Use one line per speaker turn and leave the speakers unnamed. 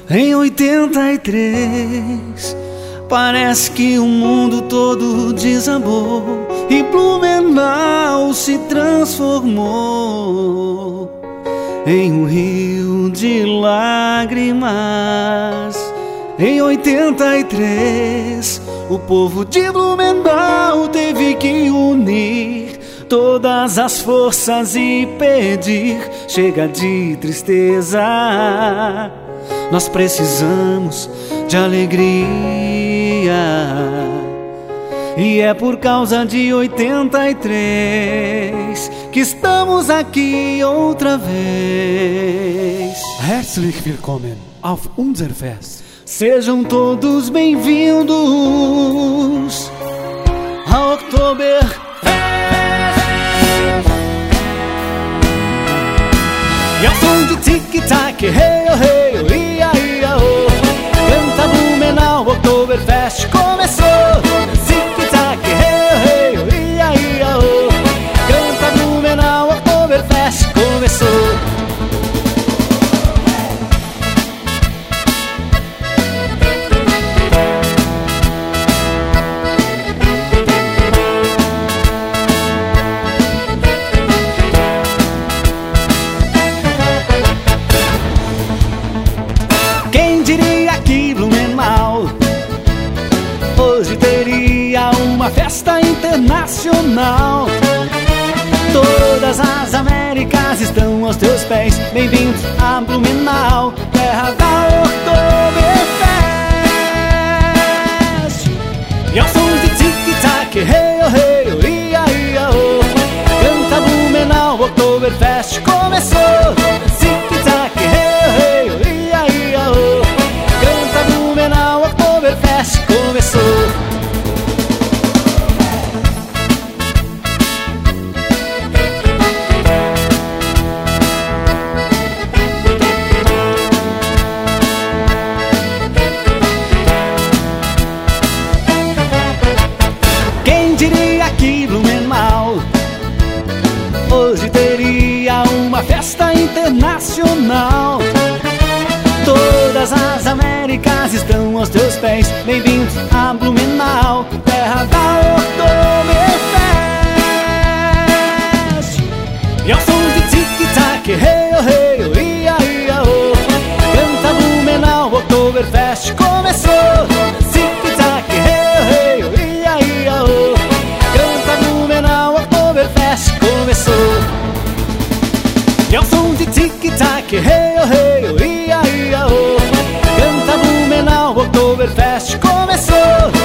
Em 83, parece que o mundo todo desabou e Blumenau se transformou em um rio de lágrimas. Em 83, o povo de Blumenau teve que unir todas as forças e pedir: chega de tristeza, nós precisamos de alegria. E é por causa de 83 que estamos aqui outra vez.
Herzlich willkommen auf unser Fest.
Sejam todos bem-vindos ao Oktoberfest. E ao som de tic-tac, hey, oh, hey, oh, ia, ia, oh. Canta Blumenau, Oktoberfest começou. Tic-tac, hey, oh, hey, oh, ia, ia, oh. Canta Blumenau, Oktoberfest começou. Quem diria que Blumenau hoje teria uma festa internacional? Todas as Américas estão aos teus pés. Bem-vindos a Blumenau, terra da Oktoberfest. E ao som de tic-tac, hey, oh, hey, oh, ia, ia, oh. Canta Blumenau, Oktoberfest começou. Tic-tac, hey, oh, hey, oh, ia, ia, oh. Canta Blumenau, Oktoberfest começou. Quem diria que Blumenau hoje teria uma festa internacional? Todas as Américas estão aos teus pés. Bem-vindos a Blumenau, terra da Oktoberfest. E ao som de tic-tac, hey, oh, hey, oh, ia, ia, oh. Canta Blumenau, Oktoberfest começou. Tic-tac, hey, oh, hey, oh, ia, ia, oh. Canta Blumenau, Oktoberfest começou. E ao som de tic-tac, hey, oh, hey, oh, ia, ia, oh. Canta Blumenau, Oktoberfest começou.